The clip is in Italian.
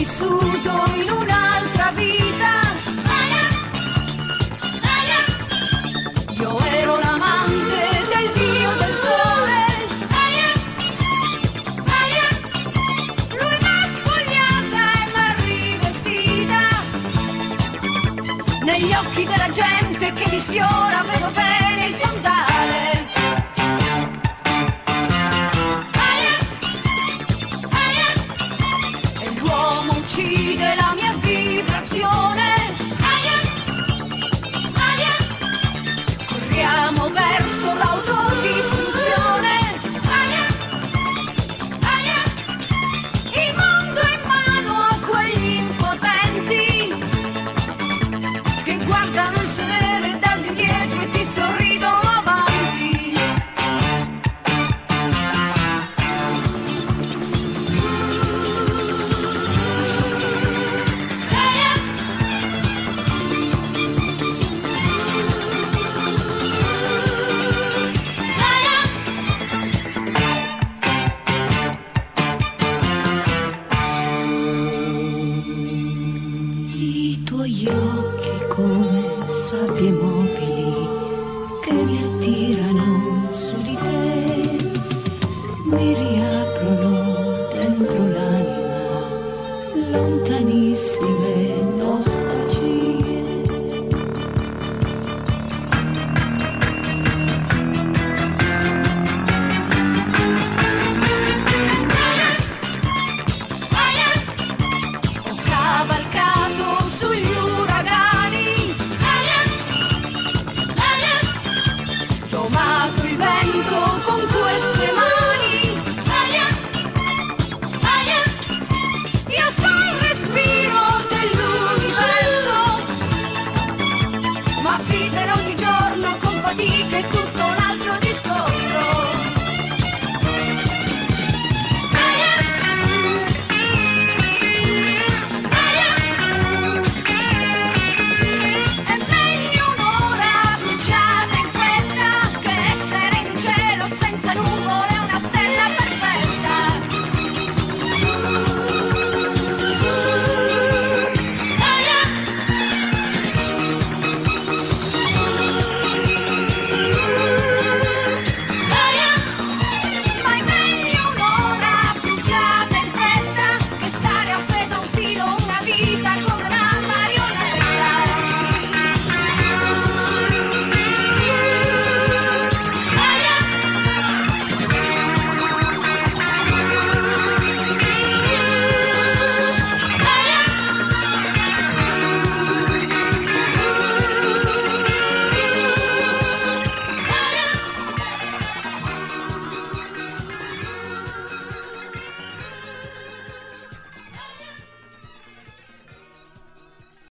vissuto in un'altra vita. Io ero l'amante del dio del sole. Lui m'ha spogliata e m'ha rivestita. Negli occhi della gente che mi sfiora vedo bene il fondale. E l'uomo uccide la mia vibrazione. Corriamo verso l'autodistruzione. Il mondo è in mano a quegli impotenti che guardano il sedere da di dietro e ti sorridono avanti. I tuoi occhi come sabbie mobili che mi attirano su di te, mi rialzano